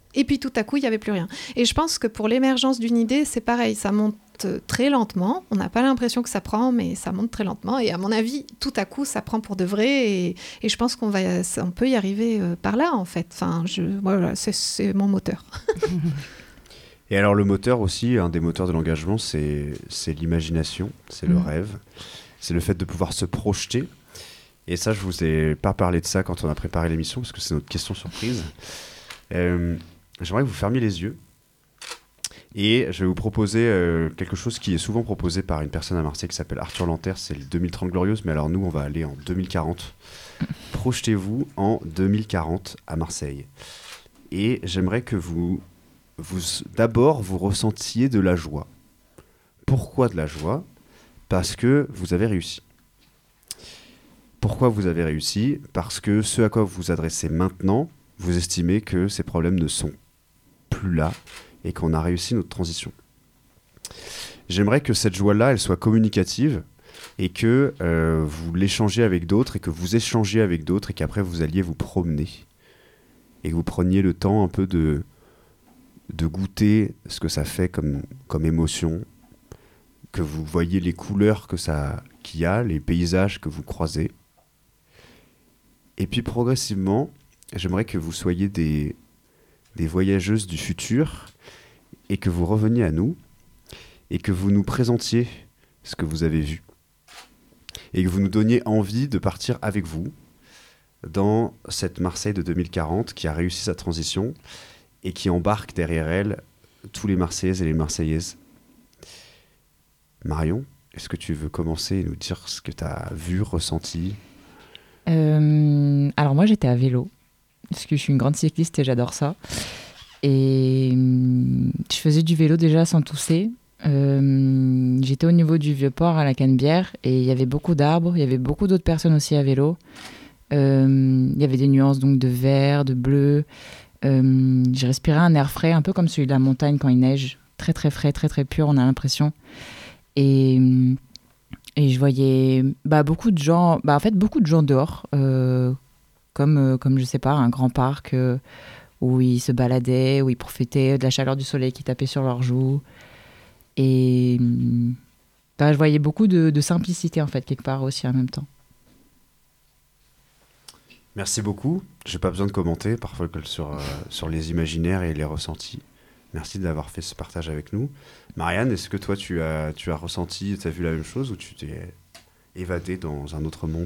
Et puis tout à coup, il n'y avait plus rien. Et je pense que pour l'émergence d'une idée, c'est pareil, ça monte très lentement. On n'a pas l'impression que ça prend, mais ça monte très lentement. Et à mon avis, tout à coup, ça prend pour de vrai. Et, et je pense qu'on va, on peut y arriver euh, par là, en fait. Enfin, je, voilà, c'est, c'est mon moteur. Et alors le moteur aussi, un des moteurs de l'engagement, c'est, c'est l'imagination, c'est mmh. le rêve. C'est le fait de pouvoir se projeter. Et ça, je ne vous ai pas parlé de ça quand on a préparé l'émission, parce que c'est notre question surprise. Euh, j'aimerais que vous fermiez les yeux. Et je vais vous proposer euh, quelque chose qui est souvent proposé par une personne à Marseille qui s'appelle Arthur Lanterre. C'est le deux mille trente glorieuse, mais alors nous, on va aller en deux mille quarante. Projetez-vous en deux mille quarante à Marseille. Et j'aimerais que vous, vous, d'abord, vous ressentiez de la joie. Pourquoi de la joie ? Parce que vous avez réussi. Pourquoi vous avez réussi ? Parce que ce à quoi vous vous adressez maintenant, vous estimez que ces problèmes ne sont plus là et qu'on a réussi notre transition. J'aimerais que cette joie-là, elle soit communicative et que euh, vous l'échangiez avec d'autres et que vous échangiez avec d'autres et qu'après vous alliez vous promener et que vous preniez le temps un peu de, de goûter ce que ça fait comme, comme émotion, que vous voyez les couleurs que ça, qu'il y a, les paysages que vous croisez. Et puis progressivement, j'aimerais que vous soyez des, des voyageuses du futur et que vous reveniez à nous et que vous nous présentiez ce que vous avez vu et que vous nous donniez envie de partir avec vous dans cette Marseille de deux mille quarante qui a réussi sa transition et qui embarque derrière elle tous les Marseillaises et les Marseillaises. Marion, est-ce que tu veux commencer et nous dire ce que tu as vu, ressenti ? euh, Alors moi j'étais à vélo, parce que je suis une grande cycliste et j'adore ça. Et euh, je faisais du vélo déjà sans tousser. Euh, j'étais au niveau du Vieux-Port à la Canebière et il y avait beaucoup d'arbres, il y avait beaucoup d'autres personnes aussi à vélo. Euh, il y avait des nuances donc de vert, de bleu. Euh, j'ai respiré un air frais, un peu comme celui de la montagne quand il neige. Très très frais, très très pur, on a l'impression. Et, et je voyais bah, beaucoup de gens, bah, en fait beaucoup de gens dehors, euh, comme, euh, comme je sais pas, un grand parc euh, où ils se baladaient, où ils profitaient de la chaleur du soleil qui tapait sur leurs joues. Et bah, je voyais beaucoup de, de simplicité en fait, quelque part aussi en même temps. Merci beaucoup. Je n'ai pas besoin de commenter parfois sur, euh, sur les imaginaires et les ressentis. Merci d'avoir fait ce partage avec nous. Marianne, est-ce que toi, tu as, tu as ressenti, tu as vu la même chose ou tu t'es évadée dans un autre monde ?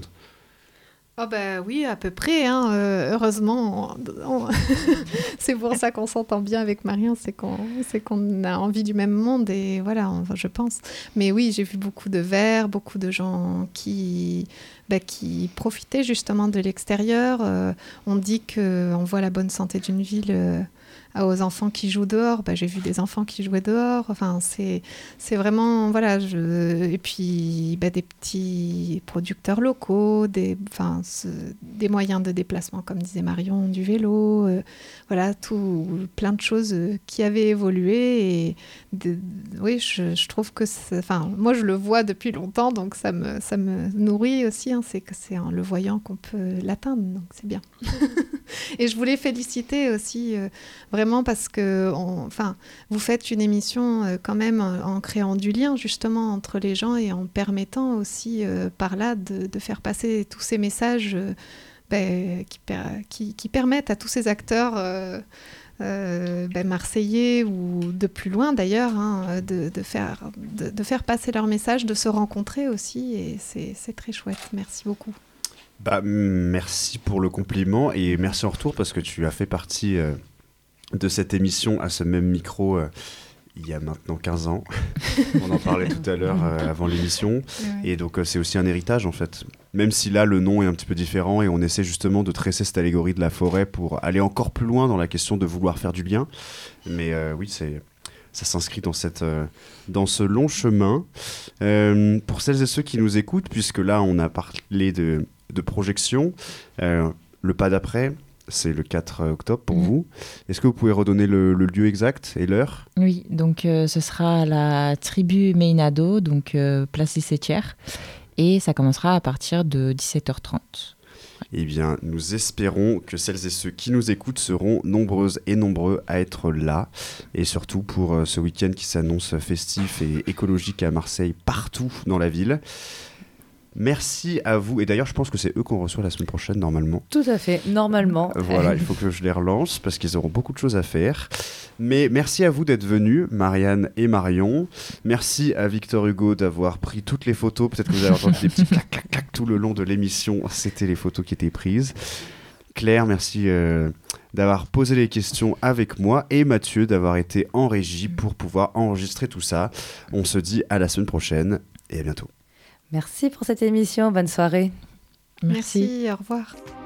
Oh bah oui, à peu près. Hein. Euh, heureusement, on, on c'est pour ça qu'on s'entend bien avec Marianne, c'est qu'on, c'est qu'on a envie du même monde et voilà, enfin, je pense. Mais oui, j'ai vu beaucoup de verts, beaucoup de gens qui, bah, qui profitaient justement de l'extérieur. Euh, on dit qu'on voit la bonne santé d'une ville... Euh, aux enfants qui jouent dehors, bah, j'ai vu des enfants qui jouaient dehors, enfin, c'est, c'est vraiment, voilà, je... et puis bah, des petits producteurs locaux, des, enfin, ce... des moyens de déplacement, comme disait Marion, du vélo, euh, voilà, tout, plein de choses qui avaient évolué, et de... oui, je, je trouve que, c'est... enfin, moi je le vois depuis longtemps, donc ça me, ça me nourrit aussi, hein, c'est que c'est en le voyant qu'on peut l'atteindre, donc c'est bien. Et je voulais féliciter aussi, euh, vraiment parce que on, enfin, vous faites une émission euh, quand même en, en créant du lien justement entre les gens et en permettant aussi euh, par là de, de faire passer tous ces messages euh, ben, qui, per, qui, qui permettent à tous ces acteurs euh, euh, ben, marseillais ou de plus loin d'ailleurs hein, de, de, faire, de, de faire passer leur message, de se rencontrer aussi et c'est, c'est très chouette. Merci beaucoup. Bah, merci pour le compliment et merci en retour parce que tu as fait partie euh, de cette émission à ce même micro euh, il y a maintenant quinze ans. On en parlait tout à l'heure euh, avant l'émission. Ouais. Et donc euh, c'est aussi un héritage en fait. Même si là le nom est un petit peu différent et on essaie justement de tresser cette allégorie de la forêt pour aller encore plus loin dans la question de vouloir faire du bien. Mais euh, oui, c'est... ça s'inscrit dans, cette, euh, dans ce long chemin. Euh, pour celles et ceux qui nous écoutent, puisque là on a parlé de... de projection. Euh, le pas d'après, c'est le quatre octobre pour mmh. vous. Est-ce que vous pouvez redonner le, le lieu exact et l'heure ? Oui, donc euh, ce sera à la tribu Meinado, donc euh, place Lycée Thiers, et ça commencera à partir de dix-sept heures trente. Eh bien, nous espérons que celles et ceux qui nous écoutent seront nombreuses et nombreux à être là. Et surtout pour euh, ce week-end qui s'annonce festif et écologique à Marseille, partout dans la ville. Merci à vous. Et d'ailleurs, je pense que c'est eux qu'on reçoit la semaine prochaine, normalement. Tout à fait, normalement. Voilà, il faut que je les relance parce qu'ils auront beaucoup de choses à faire. Mais merci à vous d'être venus, Marianne et Marion. Merci à Victor Hugo d'avoir pris toutes les photos. Peut-être que vous avez entendu des petits clac, clac, clac tout le long de l'émission. C'était les photos qui étaient prises. Claire, merci euh, d'avoir posé les questions avec moi. Et Mathieu d'avoir été en régie pour pouvoir enregistrer tout ça. On se dit à la semaine prochaine et à bientôt. Merci pour cette émission. Bonne soirée. Merci. Merci, au revoir.